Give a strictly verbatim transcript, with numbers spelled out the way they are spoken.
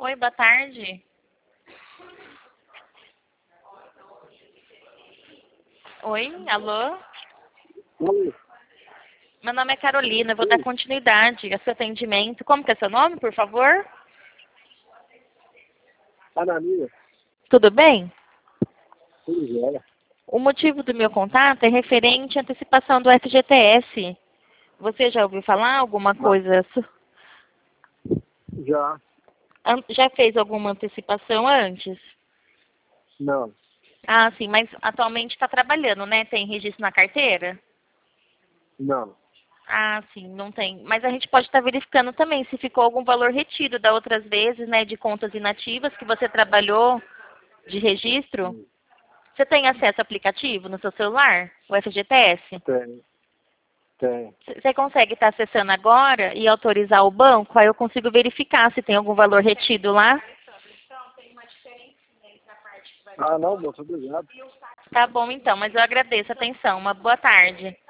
Oi, boa tarde. Oi, alô? Oi, Meu nome é Carolina, eu vou dar continuidade ao seu atendimento. Como que é seu nome, por favor? Ananias, Tudo bem? tudo jóia. O motivo do meu contato é referente à antecipação do F G T S. Você já ouviu falar alguma Mas coisa? su- já, an- Já fez alguma antecipação antes? não, Ah, sim, mas atualmente está trabalhando, né? Tem registro na carteira? não. Ah, sim, não tem. Mas a gente pode estar verificando também se ficou algum valor retido da outras vezes, né, de contas inativas que você trabalhou de registro. Hum, Você tem acesso ao aplicativo no seu celular, o F G T S? Tem, tem. C- Você consegue estar acessando agora e autorizar o banco? Aí eu consigo verificar se tem algum valor retido lá. Ah, não, moço, obrigado. Tá bom então, mas eu agradeço a atenção. Uma boa tarde.